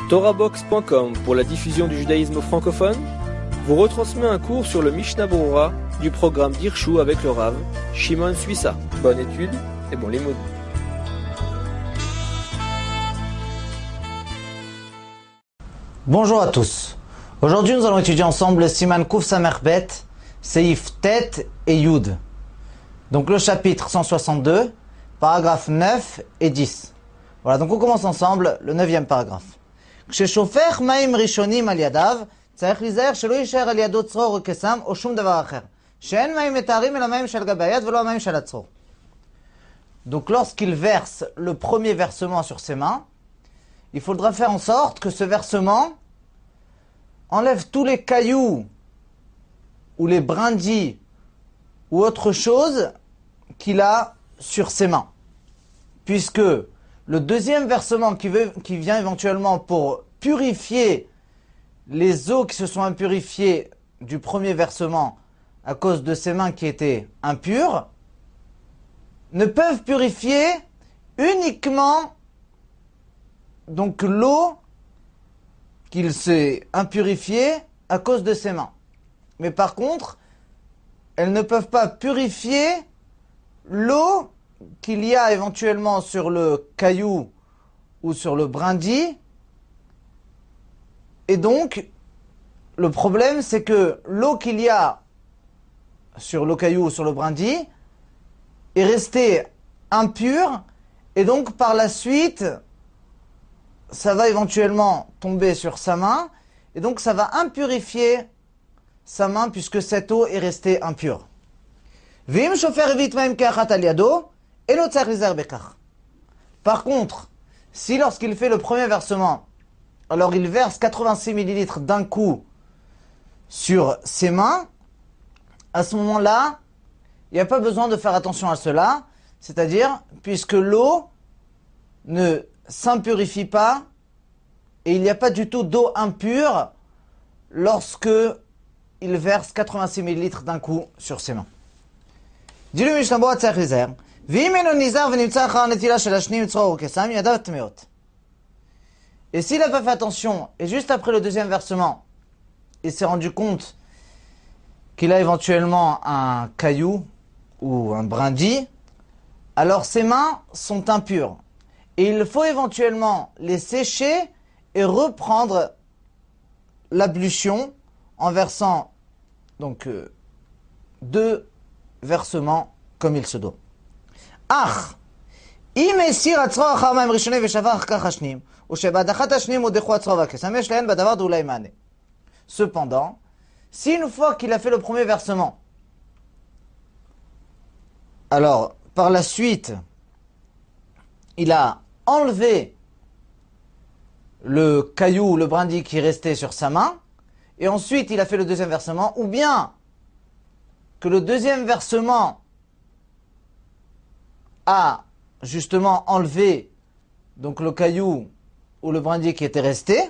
TorahBox.com pour la diffusion du judaïsme francophone vous retransmet un cours sur le Mishnah Berurah du programme d'Hirshu avec le Rav Shimon Suissa. Bonne étude et bon limoud. Bonjour à tous. Aujourd'hui, nous allons étudier ensemble le Siman Kuf Samer Bet, Seif Tet et Yud. Donc le chapitre 162, paragraphes 9 et 10. Voilà, donc on commence ensemble le 9e paragraphe. כששופך מים ראשונים על ידיו, צריך להיזהר שלא יישאר על ידו צרור או קסם או שום דבר אחר. שאין מים מטהרים אלא מים של גבי היד ולא המים של הצרור. Donc lorsqu'il verse le premier versement sur ses mains, il faudra faire en sorte que ce versement enlève tous les cailloux ou les brindilles ou autre chose qu'il a sur ses mains. Puisque le deuxième versement qui vient éventuellement pour purifier les eaux qui se sont impurifiées du premier versement à cause de ses mains qui étaient impures, ne peuvent purifier uniquement donc l'eau qu'il s'est impurifiée à cause de ses mains. Mais par contre, elles ne peuvent pas purifier l'eau qu'il y a éventuellement sur le caillou ou sur le brindis. Et donc, le problème, c'est que l'eau qu'il y a sur le caillou ou sur le brindis est restée impure. Et donc, par la suite, ça va éventuellement tomber sur sa main. Et donc, ça va impurifier sa main puisque cette eau est restée impure. Vim shofer vit maim ke'achat al yado. Par contre, si lorsqu'il fait le premier versement, alors il verse 86 millilitres d'un coup sur ses mains, à ce moment-là, il n'y a pas besoin de faire attention à cela, c'est-à-dire puisque l'eau ne s'impurifie pas et il n'y a pas du tout d'eau impure lorsque il verse 86 millilitres d'un coup sur ses mains. Dis-le Mishnah Berurah tzarich lizaher. Et s'il n'a pas fait attention, et juste après le deuxième versement, il s'est rendu compte qu'il a éventuellement un caillou ou un brindis, alors ses mains sont impures. Et il faut éventuellement les sécher et reprendre l'ablution en versant donc 2 versements comme il se doit. אך אם הסיר הצרור אחר מים ראשונים ושפך אחר כך השניים ושבהדחת השניים הודחו הצרור והקסם יש להן בדבר דאולי מענה. Cependant, si une fois qu'il a fait le premier versement, alors par la suite il a enlevé le caillou ou le brindis qui restait sur sa main et ensuite il a fait le deuxième versement, ou bien que le deuxième versement a justement enlevé donc le caillou ou le brindis qui était resté,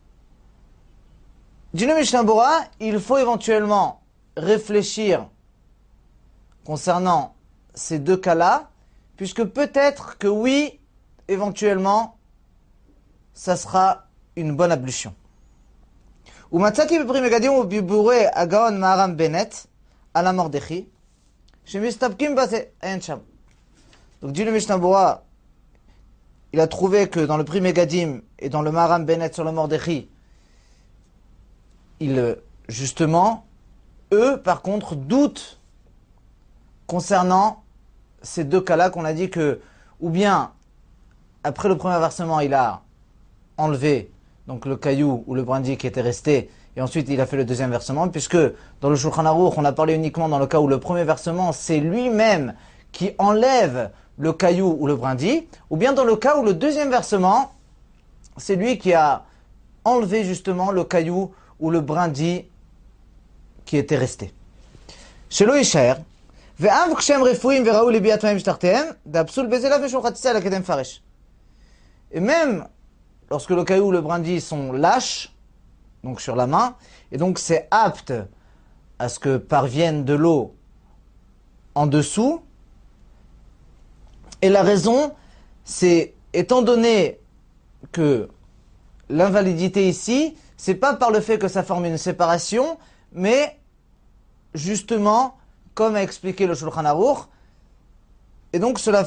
dit le Mishnah Berurah, il faut éventuellement réfléchir concernant ces deux cas-là, puisque peut-être que oui, éventuellement, ça sera une bonne ablution. ומצאתי בפרי מגדים ובביבורי הגאון מהר"ם בנט על המרדכי שמסתפקים בזה, אין שם. Donc, dit le Mishnah Berurah, il a trouvé que dans le Pri Megadim et dans le Maharam Bennett sur le Mordechai, justement, eux, par contre, doutent concernant ces deux cas-là qu'on a dit que, ou bien, après le premier versement, il a enlevé donc le caillou ou le brindis qui était resté, et ensuite il a fait le deuxième versement, puisque dans le Shulchan Aruch, on a parlé uniquement dans le cas où le premier versement, c'est lui-même qui enlève le caillou ou le brindis, ou bien dans le cas où le deuxième versement, c'est lui qui a enlevé justement le caillou ou le brindis qui était resté. שלא יישאר, ואף כשהם רפואיים וראו לביאת מים משתחתיהם, דאפסול בזה לאו משום חציצה אלא כדי מפרש. Et même lorsque le caillou ou le brindis sont lâches, donc sur la main, et donc c'est apte à ce que parvienne de l'eau en dessous. Et la raison, c'est étant donné que l'invalidité ici, c'est pas par le fait que ça forme une séparation, mais justement, comme a expliqué le Shulchan Aruch, et donc cela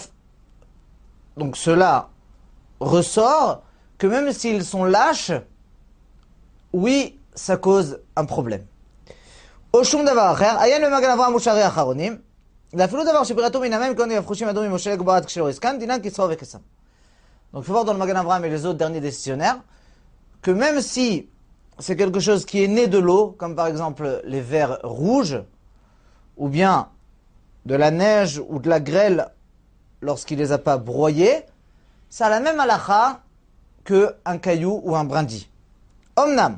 ressort que même s'ils sont lâches, oui, ça cause un problème. Oshum davar acher, ayen le magan Avraham ushari acharonim, l'afilu davar shepirato minamem quand yafrushim adom imoshelek barat kshelo iskan, dinan kisra vekesam. Donc il faut voir dans le magan Avraham et les autres derniers décisionnaires, que même si c'est quelque chose qui est né de l'eau, comme par exemple les vers rouges, ou bien de la neige ou de la grêle lorsqu'il les a pas broyés, ça a la même halakha qu'un caillou ou un brindis. Omnam,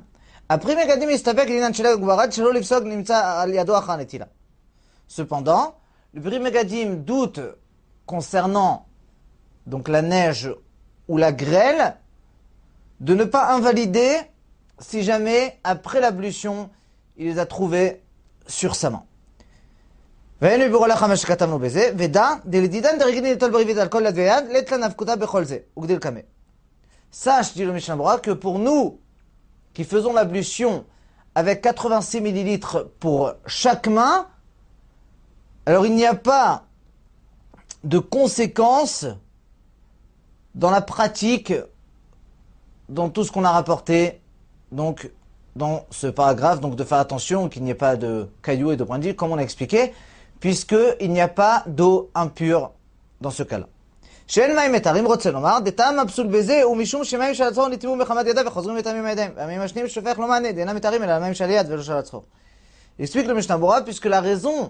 cependant, le Pri Megadim doute concernant donc la neige ou la grêle de ne pas invalider si jamais après l'ablution il les a trouvés sur sa main. Sache, dit le Mishnah Berurah, que pour nous qui faisons l'ablution avec 86 millilitres pour chaque main, alors il n'y a pas de conséquences dans la pratique, dans tout ce qu'on a rapporté, donc dans ce paragraphe, donc de faire attention qu'il n'y ait pas de cailloux et de brindilles, comme on a expliqué, puisqu'il n'y a pas d'eau impure dans ce cas-là. שאין מים מתרים רוצה לומר, דטעם הפסול בזה ומשום שמים של הצחור נטמעו מחמת ידיו וחוזרים לטעמים הידיים. והמים השניים שופך לא מענה, דאינם מתרים אלא המים של היד ולא של הצחור. Il explique le Mishnah Berurah, puisque la raison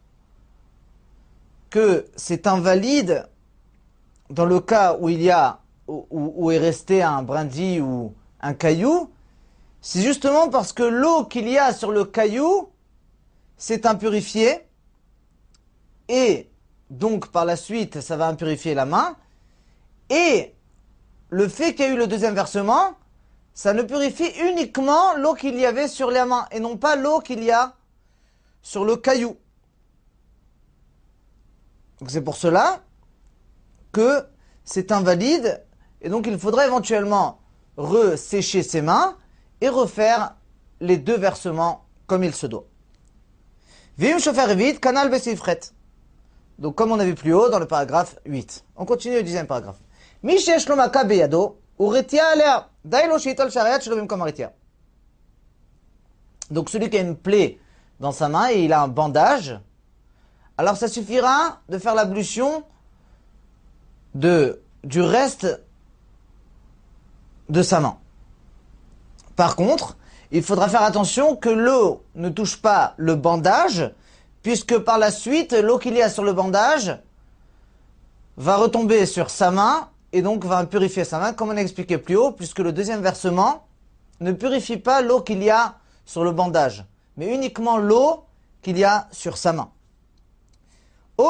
que c'est invalide dans le cas où il y a, où est resté un brindis ou un caillou, c'est justement parce que l'eau qu'il y a sur le caillou s'est impurifiée et donc par la suite ça va impurifier la main, et le fait qu'il y a eu le deuxième versement, ça ne purifie uniquement l'eau qu'il y avait sur la main et non pas l'eau qu'il y a sur le caillou. Donc c'est pour cela que c'est invalide, et donc il faudrait éventuellement ressécher ses mains et refaire les deux versements comme il se doit. Vim shofer vite, canal besifret. Donc comme on a vu plus haut dans le paragraphe 8. On continue le 10e paragraphe. Mi sheyesh lo maka beyado, uretia alea, dai lo sheitol shariat shelo bimkom haritia. Donc celui qui a une plaie dans sa main et il a un bandage, alors ça suffira de faire l'ablution du reste de sa main. Par contre, il faudra faire attention que l'eau ne touche pas le bandage, puisque par la suite, l'eau qu'il y a sur le bandage va retomber sur sa main et donc va purifier sa main, comme on a expliqué plus haut, puisque le deuxième versement ne purifie pas l'eau qu'il y a sur le bandage, mais uniquement l'eau qu'il y a sur sa main. Ou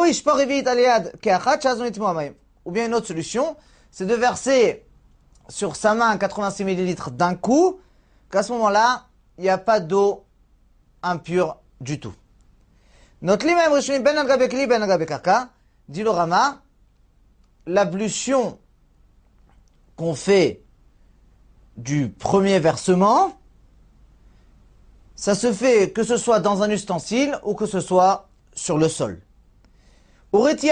bien une autre solution, c'est de verser sur sa main 86 millilitres d'un coup, qu'à ce moment-là, il n'y a pas d'eau impure du tout. Dit le Rama, l'ablution qu'on fait du premier versement, ça se fait que ce soit dans un ustensile ou que ce soit sur le sol. Donc il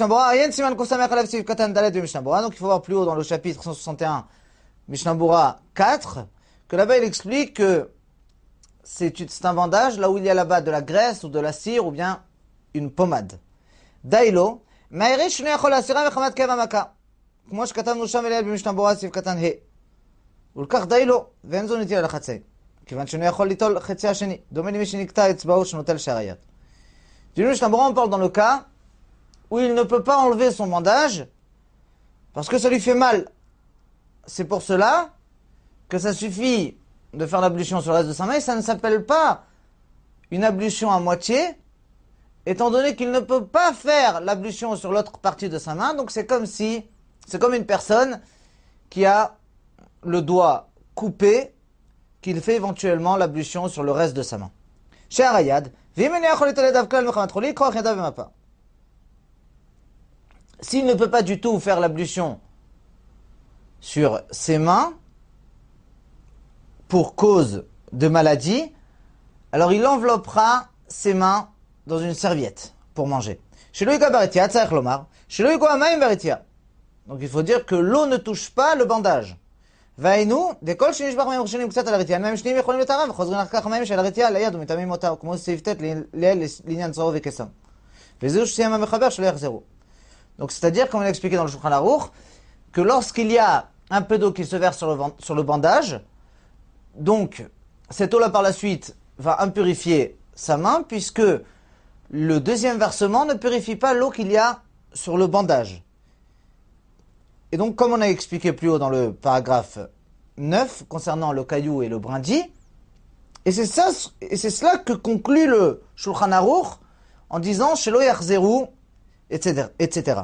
faut voir plus haut dans le chapitre 161, Mishnah Berurah 4, que là-bas il explique que c'est un bandage là où il y a là-bas de la graisse ou de la cire ou bien une pommade. Dailo, מהיריש שני יכול להסירה מחמת כאב המכה, כמו שכתבנו שם אליהם במשנה ברורה סעיף קטן ה'. ולקח דיילו, ואין זו נטילה לחצי, כיוון שאינו יכול ליטול חצי השני, דומה למי שנקטע אצבעו שנוטל שער היד. Du Mishnah Berurah, on parle dans le cas où il ne peut pas enlever son bandage parce que ça lui fait mal. C'est pour cela que ça suffit de faire l'ablution sur le reste de sa main, et ça ne s'appelle pas une ablution à moitié, étant donné qu'il ne peut pas faire l'ablution sur l'autre partie de sa main. Donc c'est comme une personne qui a le doigt coupé, qu'il fait éventuellement l'ablution sur le reste de sa main. S'il ne peut pas du tout faire l'ablution sur ses mains, pour cause de maladie, alors il enveloppera ses mains dans une serviette pour manger. Donc il faut dire que l'eau ne touche pas le bandage. Donc c'est-à-dire, comme on l'a expliqué dans le Shulchan Aruch, que lorsqu'il y a un peu d'eau qui se verse sur le bandage, donc cette eau-là par la suite va impurifier sa main, puisque le deuxième versement ne purifie pas l'eau qu'il y a sur le bandage. Et donc, comme on a expliqué plus haut dans le paragraphe 9, concernant le caillou et le brindis, et c'est cela que conclut le Shulchan Aruch en disant « Shelo yachzeru » etc. etc.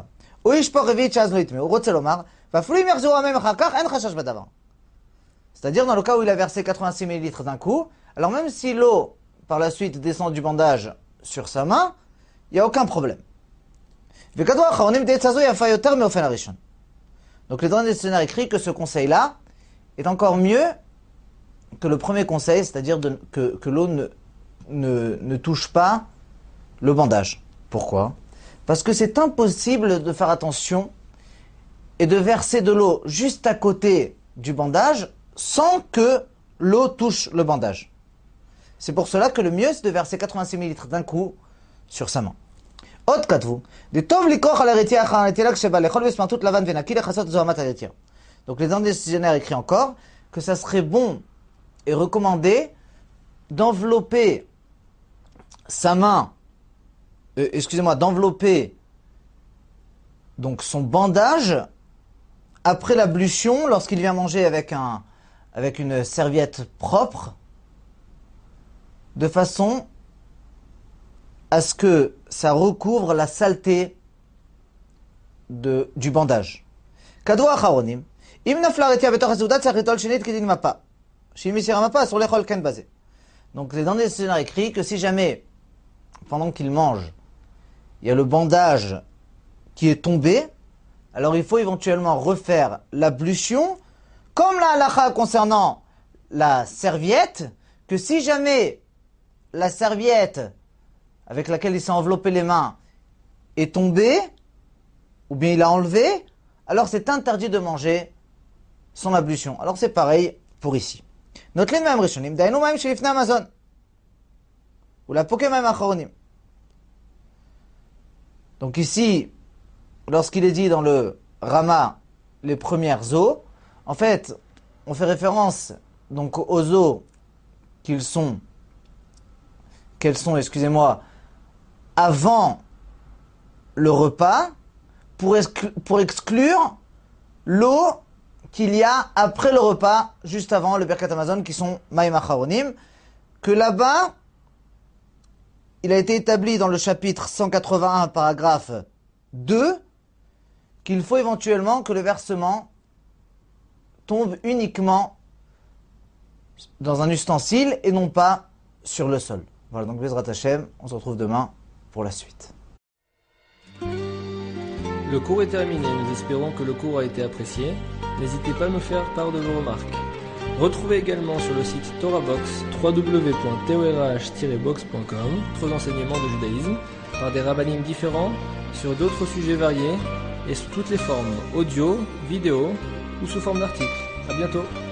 C'est-à-dire dans le cas où il a versé 86 ml d'un coup, alors même si l'eau par la suite descend du bandage sur sa main, il n'y a aucun problème. Donc les derniers dictionnaires écrit que ce conseil-là est encore mieux que le premier conseil, c'est-à-dire que l'eau ne touche pas le bandage. Pourquoi ? Parce que c'est impossible de faire attention et de verser de l'eau juste à côté du bandage sans que l'eau touche le bandage. C'est pour cela que le mieux c'est de verser 86 ml d'un coup sur sa main. Donc les dictionnaires écrit encore que ça serait bon et recommandé d'envelopper sa main, d'envelopper donc son bandage après l'ablution lorsqu'il vient manger avec une serviette propre, de façon à ce que ça recouvre la saleté du bandage. Donc dans les dictionnaires écrit que si jamais pendant qu'il mange il y a le bandage qui est tombé, alors il faut éventuellement refaire l'ablution, comme la halakha concernant la serviette, que si jamais la serviette avec laquelle il s'est enveloppé les mains est tombée, ou bien il a enlevé, alors c'est interdit de manger son ablution. Alors c'est pareil pour ici. Donc ici, lorsqu'il est dit dans le Rama, les premières eaux, en fait, on fait référence donc aux eaux qu'elles sont, avant le repas, pour exclure l'eau qu'il y a après le repas, juste avant le Birkat Hamazon, qui sont Maïm Acharonim, que là-bas, il a été établi dans le chapitre 181, paragraphe 2, qu'il faut éventuellement que le versement tombe uniquement dans un ustensile et non pas sur le sol. Voilà, donc Bezrat Hashem, on se retrouve demain pour la suite. Le cours est terminé, nous espérons que le cours a été apprécié. N'hésitez pas à me faire part de vos remarques. Retrouvez également sur le site TorahBox www.torah-box.com d'autres enseignements de judaïsme par des rabbanim différents sur d'autres sujets variés et sous toutes les formes, audio, vidéo ou sous forme d'articles. À bientôt.